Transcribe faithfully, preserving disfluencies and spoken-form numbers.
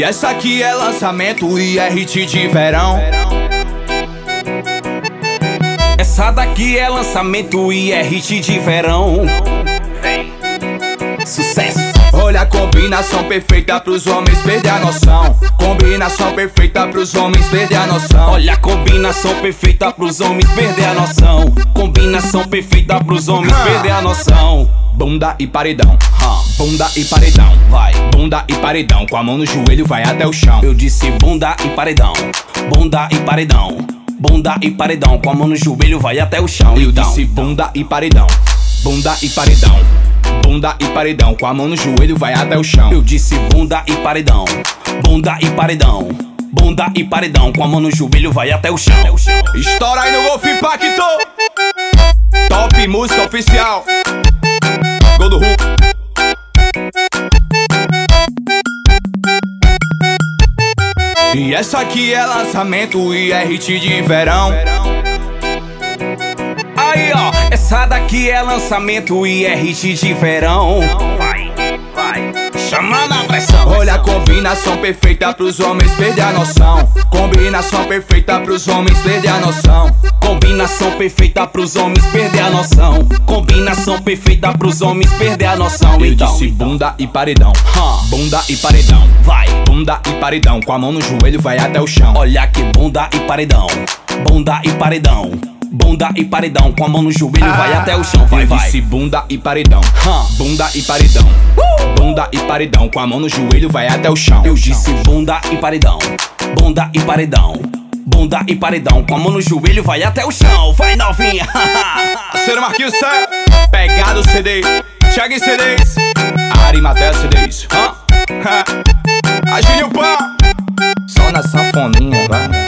essa aqui é lançamento e é hit de verão. Essa daqui é lançamento e é hit de verão. Vem, sucesso. Olha a combinação perfeita pros homens perder a noção. Combinação perfeita pros homens perder a noção. Olha a combinação perfeita pros homens perder a noção. Combinação perfeita pros homens perder a noção. Bunda e paredão, bunda e paredão, Vai, bunda e paredão, com a mão no joelho vai até o chão. eu disse bunda e paredão, bunda e paredão, bunda e paredão, com a mão no joelho vai até o chão. Eu Então, disse bunda e paredão, bunda e paredão, bunda e paredão, com a mão no joelho vai até o chão. eu disse bunda e paredão, bunda e paredão, bunda e paredão, com a mão no joelho vai até o chão. Estoura aí no Golf Impacto, top música oficial, gol do Hulk. E essa aqui é lançamento e é hit de verão. Aí ó, essa daqui é lançamento e é hit de verão. Vai, vai, chamando a pressão. Olha a combinação perfeita pros homens perder a noção. Combinação perfeita pros homens perder a noção. Combinação perfeita pros homens perder a noção. Combinação perfeita pros homens perder a noção. Eu Então, disse bunda e paredão, Hum. bunda e paredão, vai, bunda e paredão, com a mão no joelho vai até o chão. olha que bunda e paredão, bunda e paredão, bunda e paredão, com a mão no joelho vai até o chão. Vai, Eu vai. disse bunda e paredão, Hum. bunda e paredão, bunda e paredão, com a mão no joelho vai até o chão. Eu disse bunda e paredão, bunda e paredão, bunda e paredão, com a mão no joelho vai até o chão. Vai, novinha. Parceiro Marquinhos Sé, Pegado C D, Thiago C Ds, Arimatea C Ds, hã? A Júnior Pan, só na sanfoninha, vai.